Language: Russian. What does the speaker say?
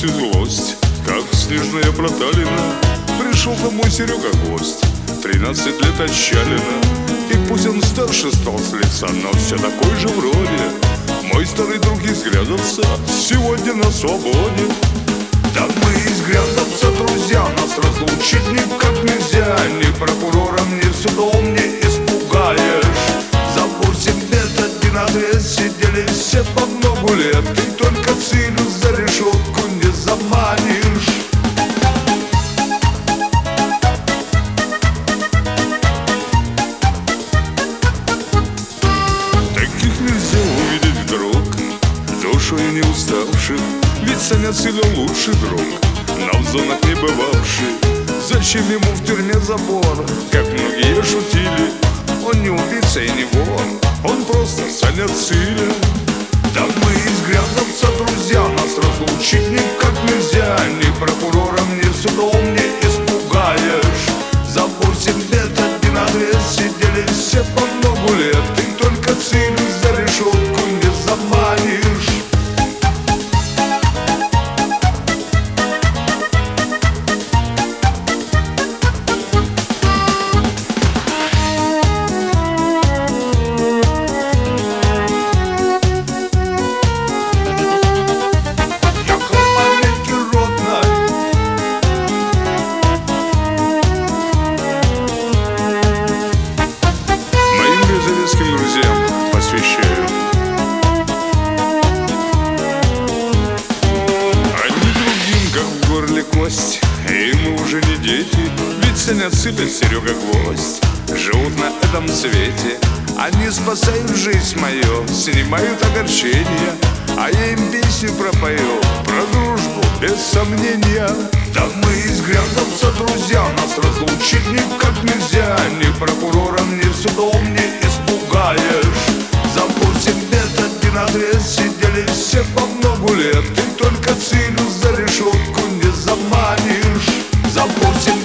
и злость, как снежная проталина. Пришел домой Серега гость, 13 лет отчалено. И пусть он старше стал с лица, но все такой же вроде. Мой старый друг из Грязовца сегодня на свободе. Да мы из Грязовца, друзья, нас разлучить никак нельзя. Ни прокурором, ни судом не испугаешь. За 8 лет один адрес сидели все по много лет. И только Цилю за решетку не заманишь. Таких нельзя увидеть вдруг, душою не уставших. Ведь Саня Циля лучший друг, но в зонах не бывавший. Зачем ему в тюрьме забор, как многие шутили? Он не убийца и не вор, он просто Саня Циля. Да мы из Грязовца, друзья, нас разлучить никак нельзя. Ни прокурором, ни судом не испугаешь. За 8 лет один адрес сидели все по много лет. И только Цилю за решетку не заманишь. Друзьям посвящаю. Одни другим, как в горле кость, и мы уже не дети. Ведь Саня Циля, Серега Гвоздь живут на этом свете. Они спасают жизнь мою, снимают огорчения. А я им песню пропою про дружбу без сомнения. Да мы из Грязовца, друзья, нас разлучить никак нельзя. Ни прокурором, ни судом не испугаешь. За 8 лет один адрес сидели все по много лет. Ты только Цилю за решетку не заманишь. За 8